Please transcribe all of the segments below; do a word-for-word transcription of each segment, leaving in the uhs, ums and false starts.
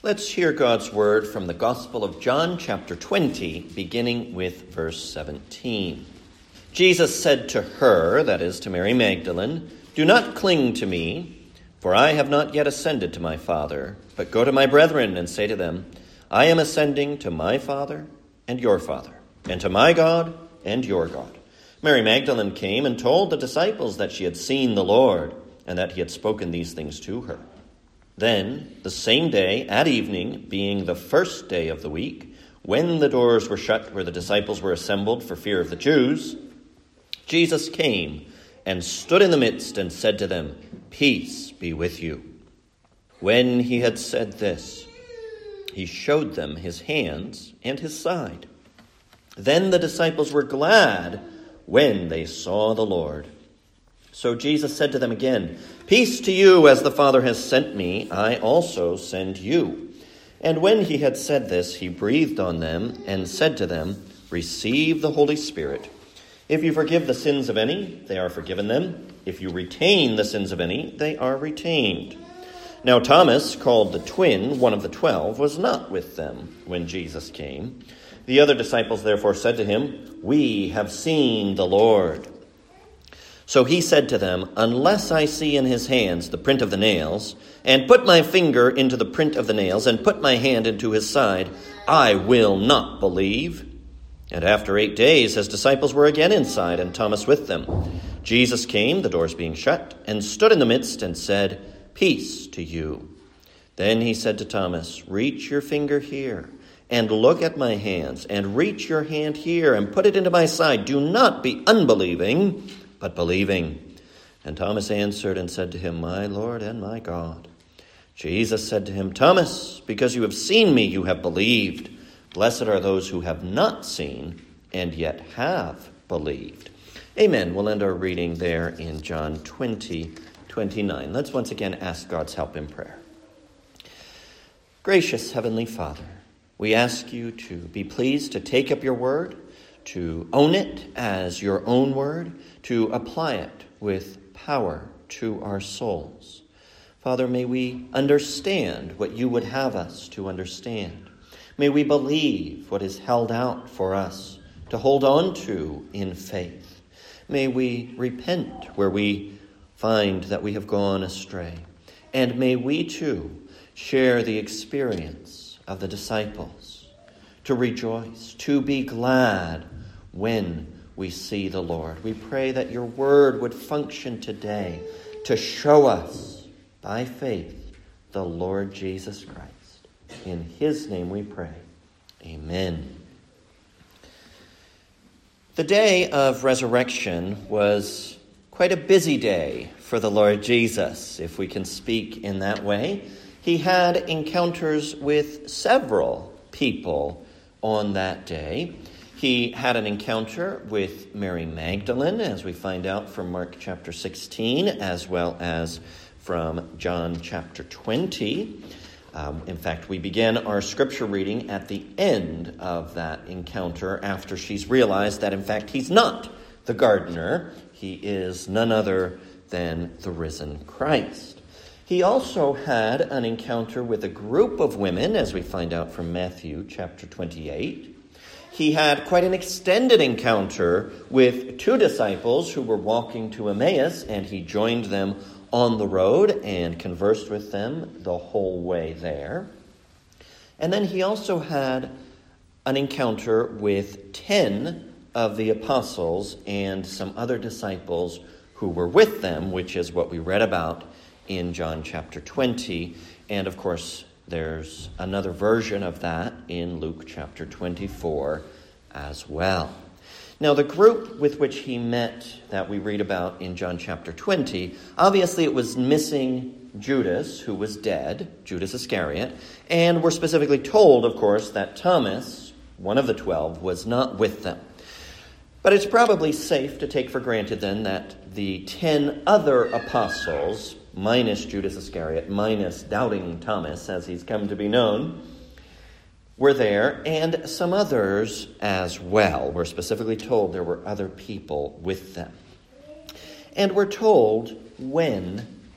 Let's hear God's word from the Gospel of John, chapter twenty, beginning with verse seventeen. Jesus said to her, that is, to Mary Magdalene, "Do not cling to me, for I have not yet ascended to my Father, but go to my brethren and say to them, I am ascending to my Father and your Father, and to my God and your God." Mary Magdalene came and told the disciples that she had seen the Lord, and that he had spoken these things to her. Then, the same day, at evening, being the first day of the week, when the doors were shut where the disciples were assembled for fear of the Jews, Jesus came and stood in the midst and said to them, "Peace be with you." When he had said this, he showed them his hands and his side. Then the disciples were glad when they saw the Lord. So Jesus said to them again, "Peace to you, as the Father has sent me, I also send you." And when he had said this, he breathed on them and said to them, "Receive the Holy Spirit. If you forgive the sins of any, they are forgiven them. If you retain the sins of any, they are retained." Now Thomas, called the twin, one of the twelve, was not with them when Jesus came. The other disciples therefore said to him, "We have seen the Lord." So he said to them, "Unless I see in his hands the print of the nails, and put my finger into the print of the nails, and put my hand into his side, I will not believe." And after eight days his disciples were again inside, and Thomas with them. Jesus came, the doors being shut, and stood in the midst and said, "Peace to you." Then he said to Thomas, "Reach your finger here, and look at my hands, and reach your hand here, and put it into my side. Do not be unbelieving, but believing." And Thomas answered and said to him, "My Lord and my God." Jesus said to him, "Thomas, because you have seen me, you have believed. Blessed are those who have not seen and yet have believed." Amen. We'll end our reading there in John twenty, twenty-nine. Let's once again ask God's help in prayer. Gracious Heavenly Father, we ask you to be pleased to take up your word, to own it as your own word, to apply it with power to our souls. Father, may we understand what you would have us to understand. May we believe what is held out for us to hold on to in faith. May we repent where we find that we have gone astray. And may we too share the experience of the disciples, to rejoice, to be glad when we see the Lord. We pray that your word would function today to show us by faith the Lord Jesus Christ. In his name we pray. Amen. The day of resurrection was quite a busy day for the Lord Jesus, if we can speak in that way. He had encounters with several people on that day. He had an encounter with Mary Magdalene, as we find out from Mark chapter sixteen, as well as from John chapter twenty. Um, in fact, we begin our scripture reading at the end of that encounter after she's realized that, in fact, he's not the gardener. He is none other than the risen Christ. He also had an encounter with a group of women, as we find out from Matthew chapter twenty-eight. He had quite an extended encounter with two disciples who were walking to Emmaus, and he joined them on the road and conversed with them the whole way there. And then he also had an encounter with ten of the apostles and some other disciples who were with them, which is what we read about in John chapter twenty. And of course, there's another version of that in Luke chapter twenty-four as well. Now, the group with which he met that we read about in John chapter twenty, obviously it was missing Judas, who was dead, Judas Iscariot, and we're specifically told, of course, that Thomas, one of the twelve, was not with them. But it's probably safe to take for granted then that the ten other apostles, minus Judas Iscariot, minus doubting Thomas, as he's come to be known, were there, and some others as well. We're specifically told there were other people with them. And we're told when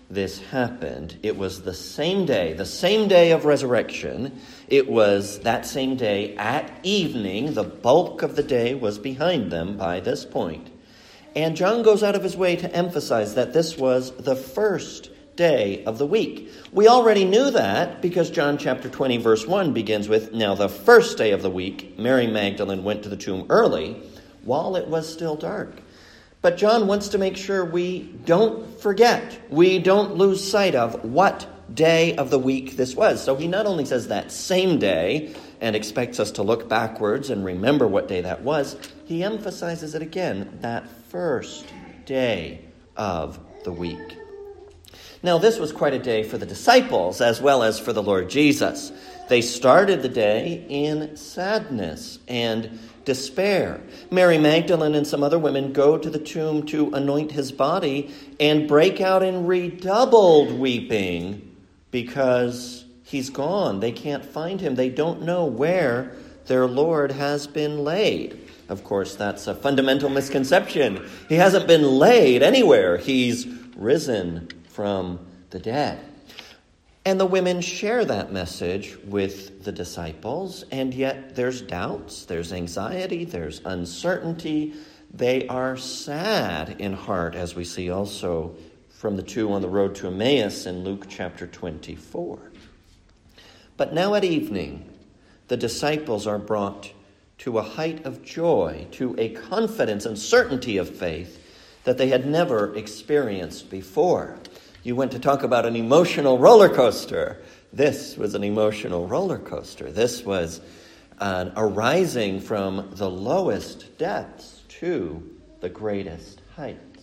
this happened. It was the same day, the same day of resurrection. It was that same day at evening. The bulk of the day was behind them by this point. And John goes out of his way to emphasize that this was the first day of the week. We already knew that because John chapter twenty verse one begins with, "Now the first day of the week, Mary Magdalene went to the tomb early while it was still dark." But John wants to make sure we don't forget, we don't lose sight of what day of the week this was. So he not only says that same day and expects us to look backwards and remember what day that was, he emphasizes it again, that first day of the week. Now, this was quite a day for the disciples as well as for the Lord Jesus. They started the day in sadness and despair. Mary Magdalene and some other women go to the tomb to anoint his body and break out in redoubled weeping because he's gone. They can't find him. They don't know where their Lord has been laid. Of course, that's a fundamental misconception. He hasn't been laid anywhere. He's risen from the dead. And the women share that message with the disciples, and yet there's doubts, there's anxiety, there's uncertainty. They are sad in heart, as we see also from the two on the road to Emmaus in Luke chapter twenty-four. But now at evening, the disciples are brought to a height of joy, to a confidence and certainty of faith that they had never experienced before. You went to talk about an emotional roller coaster. This was an emotional roller coaster. This was an arising from the lowest depths to the greatest heights.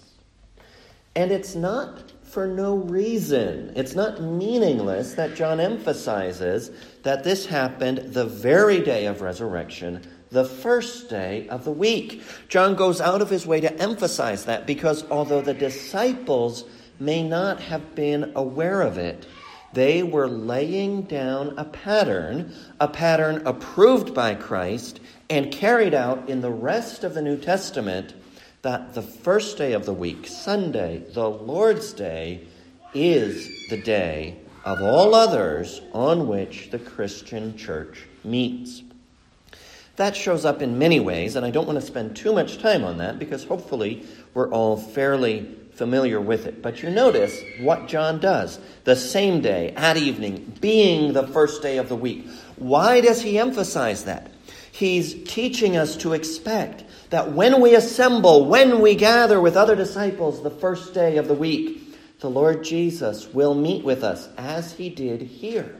And it's not for no reason. It's not meaningless that John emphasizes that this happened the very day of resurrection, the first day of the week. John goes out of his way to emphasize that because although the disciples may not have been aware of it, they were laying down a pattern, a pattern approved by Christ and carried out in the rest of the New Testament, that the first day of the week, Sunday, the Lord's Day, is the day of all others on which the Christian church meets. That shows up in many ways, and I don't want to spend too much time on that because hopefully we're all fairly familiar with it. But you notice what John does. The same day, at evening, being the first day of the week. Why does he emphasize that? He's teaching us to expect that when we assemble, when we gather with other disciples the first day of the week, the Lord Jesus will meet with us as he did here.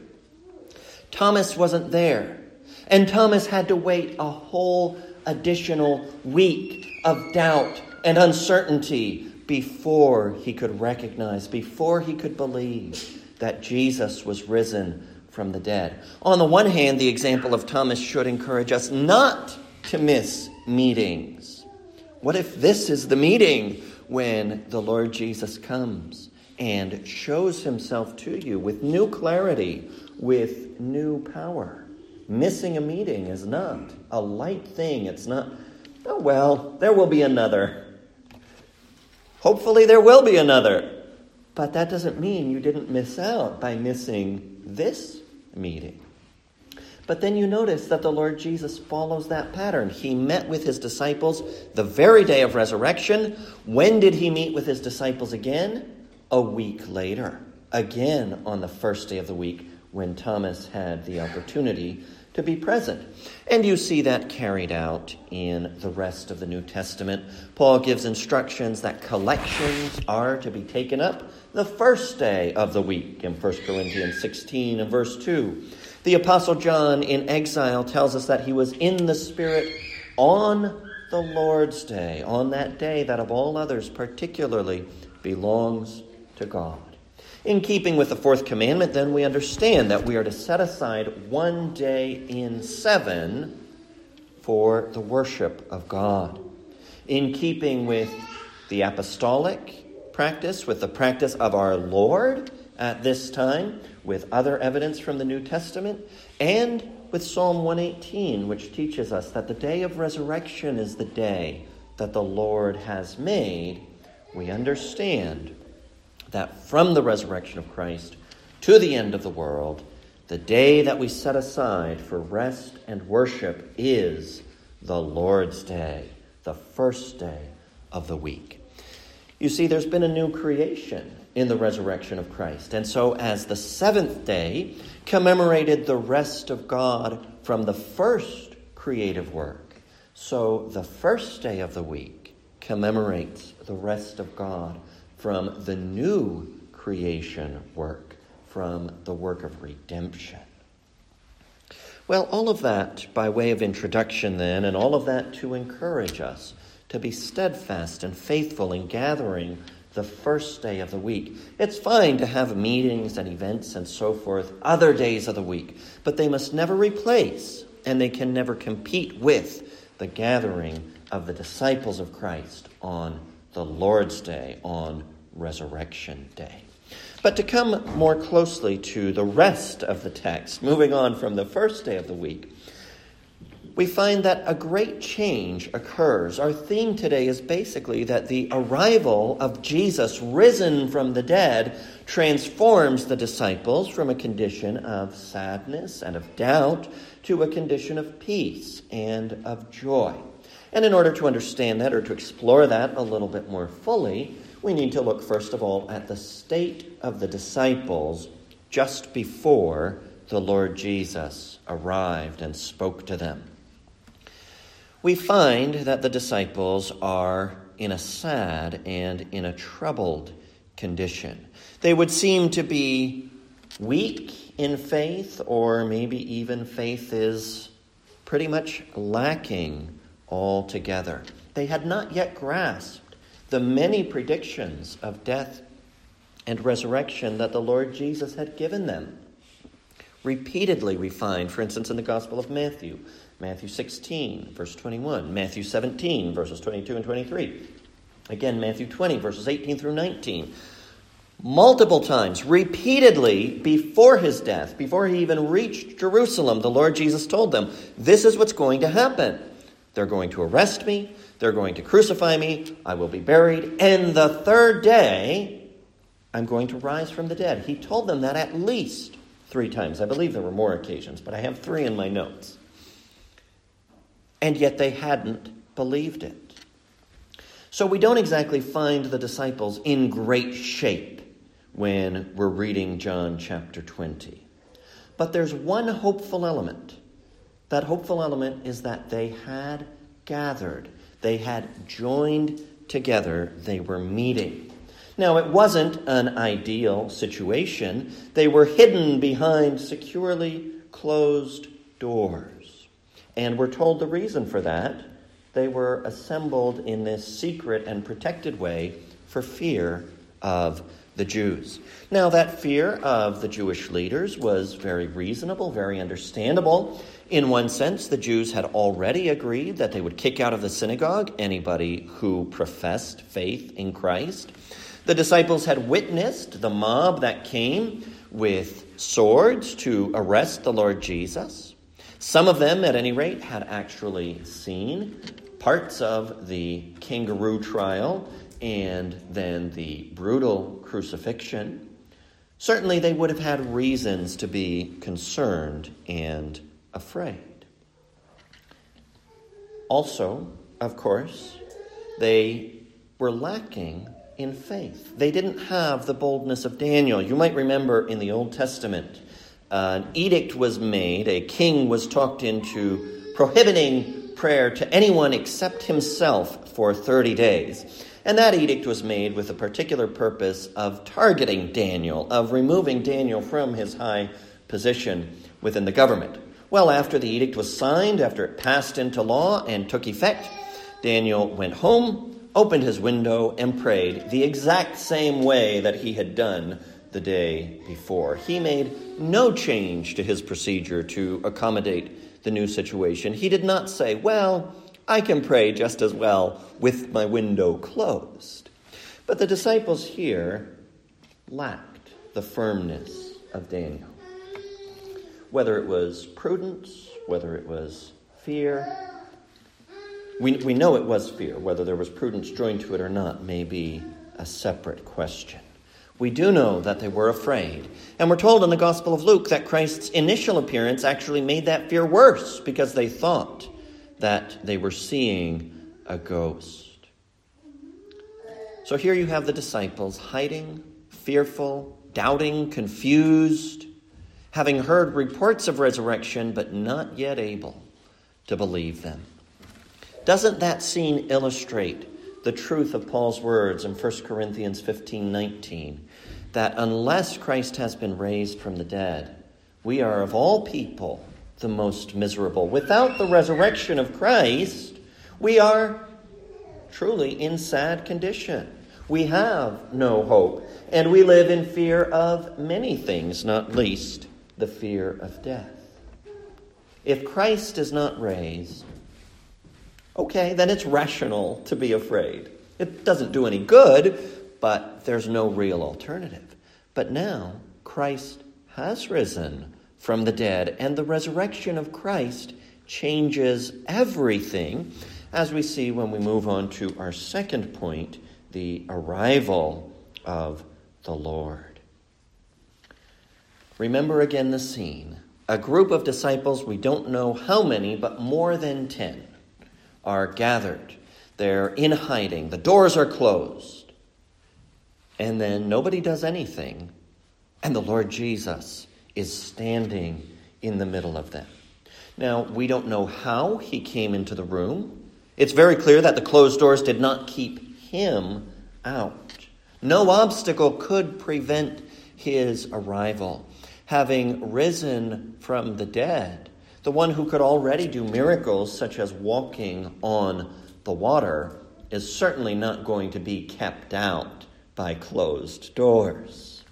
Thomas wasn't there, and Thomas had to wait a whole additional week of doubt and uncertainty before he could recognize, before he could believe that Jesus was risen from the dead. On the one hand, the example of Thomas should encourage us not to miss meetings. What if this is the meeting when the Lord Jesus comes and shows himself to you with new clarity, with new power? Missing a meeting is not a light thing. It's not, oh, well, there will be another. Hopefully there will be another. But that doesn't mean you didn't miss out by missing this meeting. But then you notice that the Lord Jesus follows that pattern. He met with his disciples the very day of resurrection. When did he meet with his disciples again? A week later. Again on the first day of the week when Thomas had the opportunity to be present. And you see that carried out in the rest of the New Testament. Paul gives instructions that collections are to be taken up the first day of the week in First Corinthians sixteen and verse two. The Apostle John in exile tells us that he was in the Spirit on the Lord's Day, on that day that of all others particularly belongs to God. In keeping with the fourth commandment, then, we understand that we are to set aside one day in seven for the worship of God. In keeping with the apostolic practice, with the practice of our Lord at this time, with other evidence from the New Testament, and with Psalm one eighteen, which teaches us that the day of resurrection is the day that the Lord has made, we understand that from the resurrection of Christ to the end of the world, the day that we set aside for rest and worship is the Lord's Day, the first day of the week. You see, there's been a new creation in the resurrection of Christ. And so as the seventh day commemorated the rest of God from the first creative work, so the first day of the week commemorates the rest of God from the new creation work, from the work of redemption. Well, all of that by way of introduction then, and all of that to encourage us to be steadfast and faithful in gathering the first day of the week. It's fine to have meetings and events and so forth other days of the week, but they must never replace, and they can never compete with, the gathering of the disciples of Christ on the Lord's Day, on Resurrection Day. But to come more closely to the rest of the text, moving on from the first day of the week, we find that a great change occurs. Our theme today is basically that the arrival of Jesus risen from the dead transforms the disciples from a condition of sadness and of doubt to a condition of peace and of joy. And in order to understand that, or to explore that a little bit more fully, we need to look first of all at the state of the disciples just before the Lord Jesus arrived and spoke to them. We find that the disciples are in a sad and in a troubled condition. They would seem to be weak in faith, or maybe even faith is pretty much lacking altogether. They had not yet grasped the many predictions of death and resurrection that the Lord Jesus had given them. Repeatedly we find, for instance, in the Gospel of Matthew, Matthew sixteen, verse twenty-one, Matthew seventeen, verses twenty-two and twenty-three. Again, Matthew twenty, verses eighteen through nineteen. Multiple times, repeatedly, before his death, before he even reached Jerusalem, the Lord Jesus told them, this is what's going to happen. They're going to arrest me. They're going to crucify me. I will be buried. And the third day, I'm going to rise from the dead. He told them that at least three times. I believe there were more occasions, but I have three in my notes. And yet they hadn't believed it. So we don't exactly find the disciples in great shape when we're reading John chapter twenty. But there's one hopeful element. That hopeful element is that they had gathered. They had joined together. They were meeting. Now, it wasn't an ideal situation. They were hidden behind securely closed doors. And we're told the reason for that. They were assembled in this secret and protected way for fear of the Jews. Now, that fear of the Jewish leaders was very reasonable, very understandable. In one sense, the Jews had already agreed that they would kick out of the synagogue anybody who professed faith in Christ. The disciples had witnessed the mob that came with swords to arrest the Lord Jesus. Some of them, at any rate, had actually seen parts of the kangaroo trial and then the brutal crucifixion. Certainly they would have had reasons to be concerned and afraid. Also, of course, they were lacking in faith. They didn't have the boldness of Daniel. You might remember in the Old Testament, uh, an edict was made, a king was talked into prohibiting prayer to anyone except himself for thirty days. And that edict was made with a particular purpose of targeting Daniel, of removing Daniel from his high position within the government. Well, after the edict was signed, after it passed into law and took effect, Daniel went home, opened his window, and prayed the exact same way that he had done the day before. He made no change to his procedure to accommodate the new situation. He did not say, well, I can pray just as well with my window closed. But the disciples here lacked the firmness of Daniel. Whether it was prudence, whether it was fear, we, we know it was fear. Whether there was prudence joined to it or not may be a separate question. we do know that they were afraid. And we're told in the Gospel of Luke that Christ's initial appearance actually made that fear worse because they thought that they were seeing a ghost. So here you have the disciples hiding, fearful, doubting, confused, having heard reports of resurrection, but not yet able to believe them. Doesn't that scene illustrate the truth of Paul's words in First Corinthians fifteen nineteen, that unless Christ has been raised from the dead, we are of all people the most miserable. Without the resurrection of Christ, we are truly in sad condition. We have no hope, and we live in fear of many things, not least the fear of death. If Christ is not raised, okay, then it's rational to be afraid. It doesn't do any good, but there's no real alternative. But now, Christ has risen from the dead, and the resurrection of Christ changes everything, as we see when we move on to our second point, the arrival of the Lord. Remember again the scene. A group of disciples, we don't know how many, but more than ten, are gathered. They're in hiding. The doors are closed. And then nobody does anything. And the Lord Jesus is standing in the middle of them. Now, we don't know how he came into the room. It's very clear that the closed doors did not keep him out. No obstacle could prevent his arrival. Having risen from the dead, the one who could already do miracles such as walking on the water is certainly not going to be kept out by closed doors.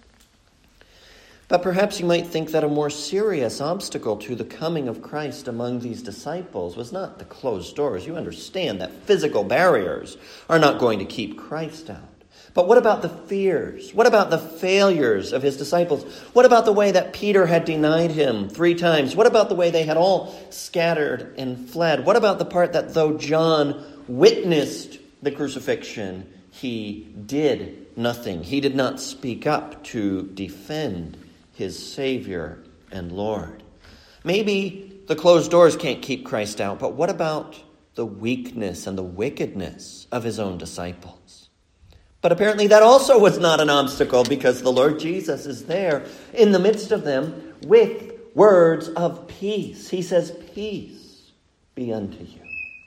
But perhaps you might think that a more serious obstacle to the coming of Christ among these disciples was not the closed doors. You understand that physical barriers are not going to keep Christ out. But what about the fears? What about the failures of his disciples? What about the way that Peter had denied him three times? What about the way they had all scattered and fled? What about the part that though John witnessed the crucifixion, he did nothing? He did not speak up to defend his Savior and Lord. Maybe the closed doors can't keep Christ out, but what about the weakness and the wickedness of his own disciples? But apparently that also was not an obstacle, because the Lord Jesus is there in the midst of them with words of peace. He says, "Peace be unto you."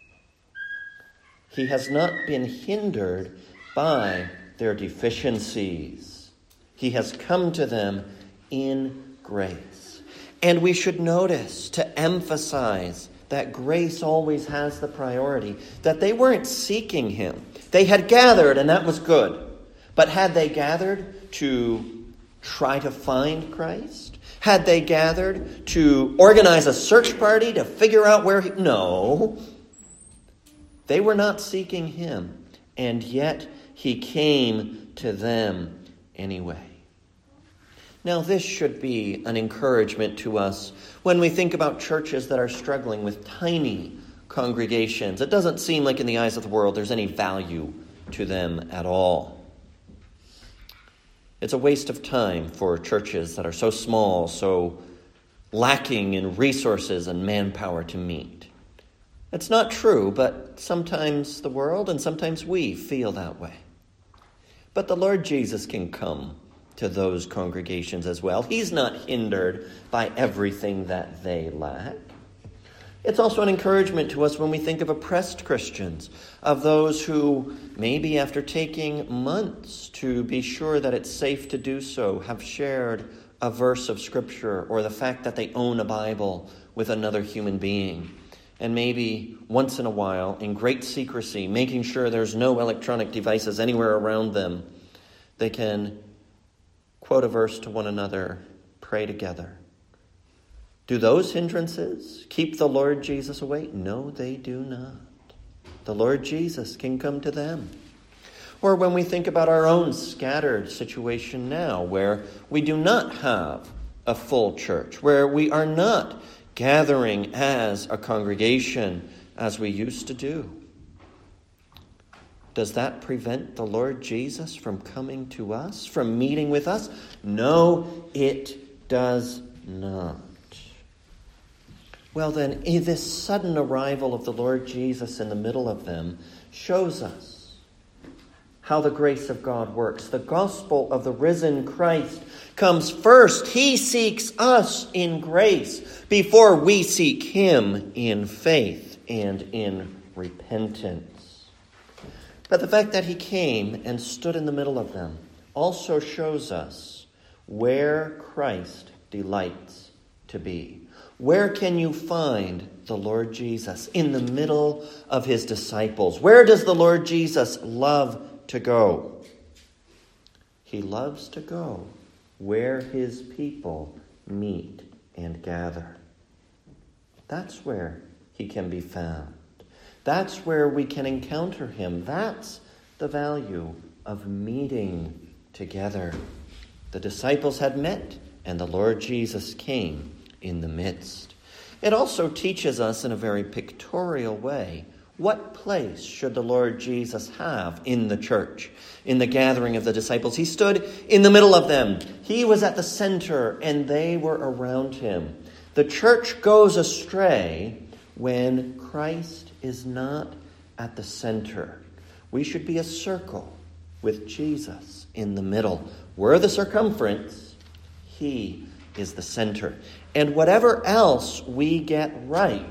He has not been hindered by their deficiencies. He has come to them in grace. And we should notice, to emphasize that grace always has the priority, that they weren't seeking him. They had gathered, and that was good. But had they gathered to try to find Christ? Had they gathered to organize a search party to figure out where he... No. They were not seeking him, and yet he came to them anyway. Now, this should be an encouragement to us when we think about churches that are struggling with tiny congregations. It doesn't seem like in the eyes of the world there's any value to them at all. It's a waste of time for churches that are so small, so lacking in resources and manpower to meet. It's not true, but sometimes the world and sometimes we feel that way. But the Lord Jesus can come to those congregations as well. He's not hindered by everything that they lack. It's also an encouragement to us when we think of oppressed Christians, of those who maybe after taking months to be sure that it's safe to do so, have shared a verse of Scripture or the fact that they own a Bible with another human being. And maybe once in a while, in great secrecy, making sure there's no electronic devices anywhere around them, they can quote a verse to one another, pray together. Do those hindrances keep the Lord Jesus away? No, they do not. The Lord Jesus can come to them. Or when we think about our own scattered situation now, where we do not have a full church, where we are not gathering as a congregation as we used to do. Does that prevent the Lord Jesus from coming to us, from meeting with us? No, it does not. Well then, this sudden arrival of the Lord Jesus in the middle of them shows us how the grace of God works. The gospel of the risen Christ comes first. He seeks us in grace before we seek him in faith and in repentance. But the fact that he came and stood in the middle of them also shows us where Christ delights to be. Where can you find the Lord Jesus? In the middle of his disciples. Where does the Lord Jesus love to go? He loves to go where his people meet and gather. That's where he can be found. That's where we can encounter him. That's the value of meeting together. The disciples had met, and the Lord Jesus came in the midst. It also teaches us in a very pictorial way, what place should the Lord Jesus have in the church, in the gathering of the disciples? He stood in the middle of them. He was at the center, and they were around him. The church goes astray when Christ is not at the center. We should be a circle with Jesus in the middle. We're the circumference. He is the center. And whatever else we get right,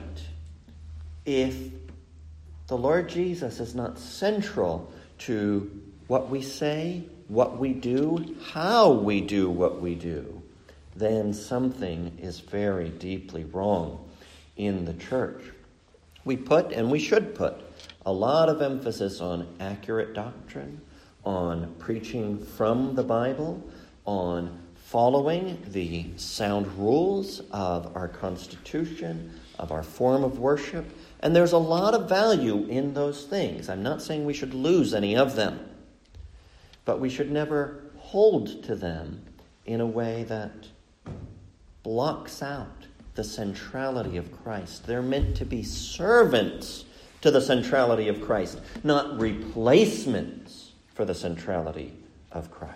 if the Lord Jesus is not central to what we say, what we do, how we do what we do, then something is very deeply wrong in the church. We put, and we should put, a lot of emphasis on accurate doctrine, on preaching from the Bible, on following the sound rules of our Constitution, of our form of worship. And there's a lot of value in those things. I'm not saying we should lose any of them, but we should never hold to them in a way that blocks out the centrality of Christ. They're meant to be servants to the centrality of Christ, not replacements for the centrality of Christ.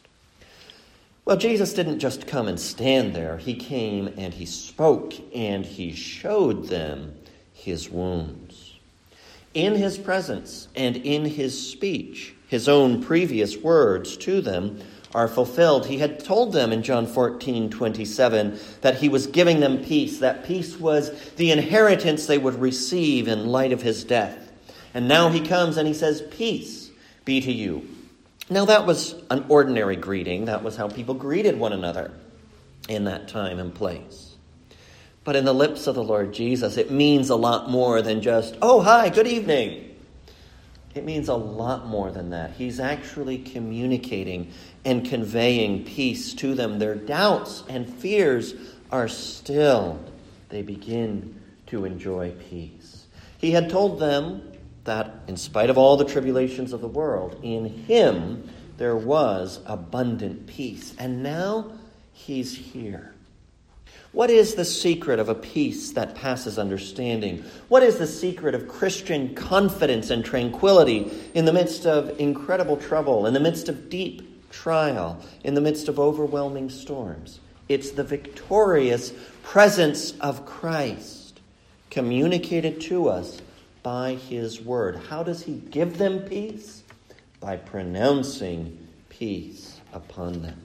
Well, Jesus didn't just come and stand there. He came and he spoke and he showed them his wounds. In his presence and in his speech, his own previous words to them are fulfilled. He had told them in John fourteen twenty-seven that he was giving them peace. That peace was the inheritance they would receive in light of his death. And now he comes and he says, "Peace be to you." Now that was an ordinary greeting. That was how people greeted one another in that time and place. But in the lips of the Lord Jesus, it means a lot more than just, "Oh, hi, good evening." It means a lot more than that. He's actually communicating and conveying peace to them. Their doubts and fears are stilled. They begin to enjoy peace. He had told them that in spite of all the tribulations of the world, in him there was abundant peace. And now he's here. What is the secret of a peace that passes understanding? What is the secret of Christian confidence and tranquility in the midst of incredible trouble, in the midst of deep trial, in the midst of overwhelming storms? It's the victorious presence of Christ communicated to us by his word. How does he give them peace? By pronouncing peace upon them.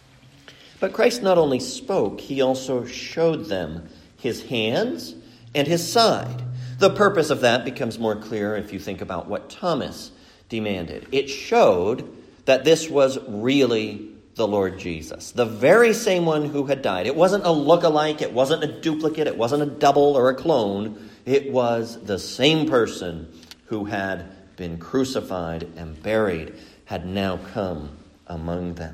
But Christ not only spoke, he also showed them his hands and his side. The purpose of that becomes more clear if you think about what Thomas demanded. It showed that this was really the Lord Jesus, the very same one who had died. It wasn't a look-alike, it wasn't a duplicate, it wasn't a double or a clone. It was the same person who had been crucified and buried, had now come among them.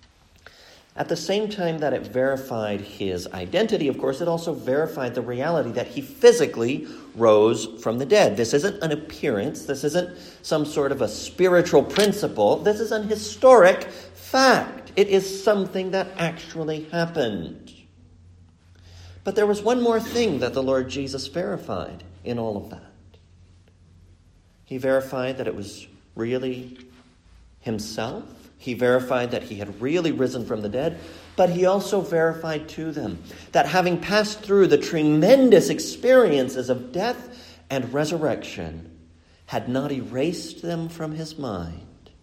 At the same time that it verified his identity, of course, it also verified the reality that he physically rose from the dead. This isn't an appearance. This isn't some sort of a spiritual principle. This is an historic fact. It is something that actually happened. But there was one more thing that the Lord Jesus verified in all of that. He verified that it was really himself. He verified that he had really risen from the dead, but he also verified to them that having passed through the tremendous experiences of death and resurrection, had not erased them from his mind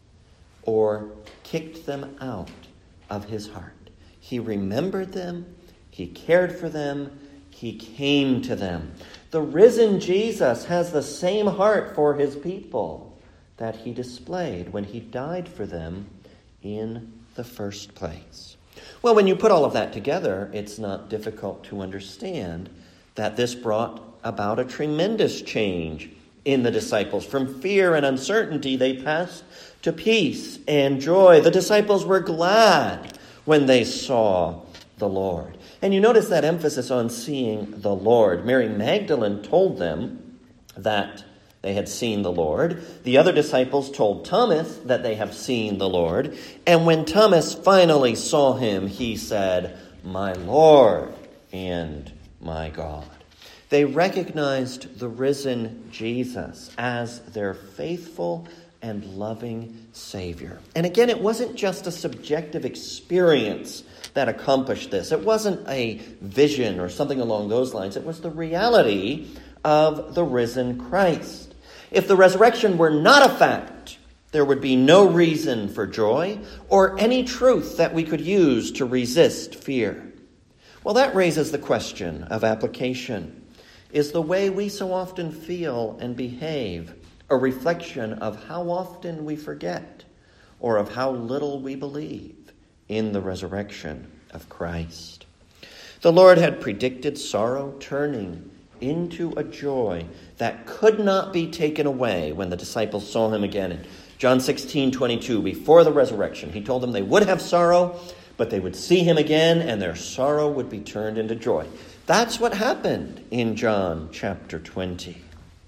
or kicked them out of his heart. He remembered them, he cared for them, he came to them. The risen Jesus has the same heart for his people that he displayed when he died for them in the first place. Well, when you put all of that together, it's not difficult to understand that this brought about a tremendous change in the disciples. From fear and uncertainty, they passed to peace and joy. The disciples were glad when they saw the Lord. And you notice that emphasis on seeing the Lord. Mary Magdalene told them that they had seen the Lord. The other disciples told Thomas that they have seen the Lord. And when Thomas finally saw him, he said, "My Lord and my God." They recognized the risen Jesus as their faithful and loving Savior. And again, it wasn't just a subjective experience that accomplished this. It wasn't a vision or something along those lines. It was the reality of the risen Christ. If the resurrection were not a fact, there would be no reason for joy or any truth that we could use to resist fear. Well, that raises the question of application. Is the way we so often feel and behave a reflection of how often we forget or of how little we believe in the resurrection of Christ? The Lord had predicted sorrow turning into a joy that could not be taken away when the disciples saw him again. In John sixteen twenty-two, before the resurrection, he told them they would have sorrow, but they would see him again and their sorrow would be turned into joy. That's what happened in John chapter twenty.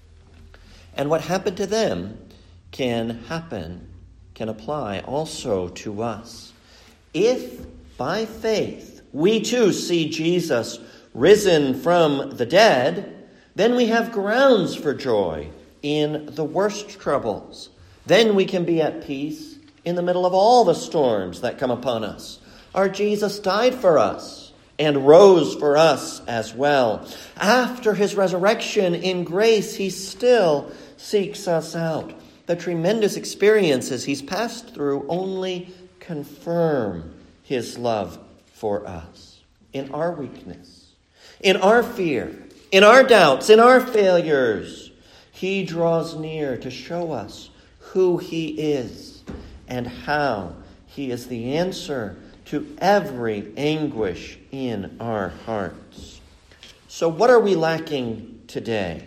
And what happened to them can happen, can apply also to us. If by faith we too see Jesus risen from the dead, then we have grounds for joy in the worst troubles. Then we can be at peace in the middle of all the storms that come upon us. Our Jesus died for us and rose for us as well. After his resurrection in grace, he still seeks us out. The tremendous experiences he's passed through only confirm his love for us in our weakness. In our fear, in our doubts, in our failures, he draws near to show us who he is and how he is the answer to every anguish in our hearts. So what are we lacking today?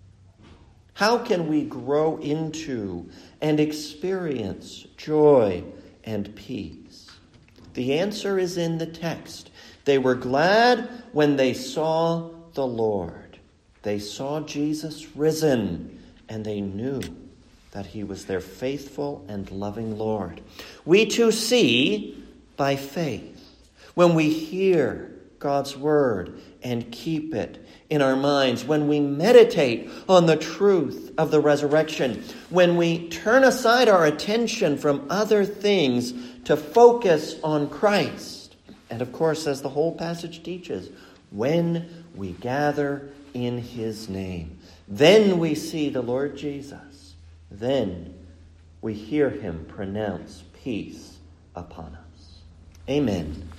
How can we grow into and experience joy and peace? The answer is in the text. They were glad when they saw the Lord. They saw Jesus risen, and they knew that he was their faithful and loving Lord. We too see by faith. When we hear God's word and keep it in our minds, when we meditate on the truth of the resurrection, when we turn aside our attention from other things to focus on Christ, and of course, as the whole passage teaches, when we gather in his name, then we see the Lord Jesus. Then we hear him pronounce peace upon us. Amen.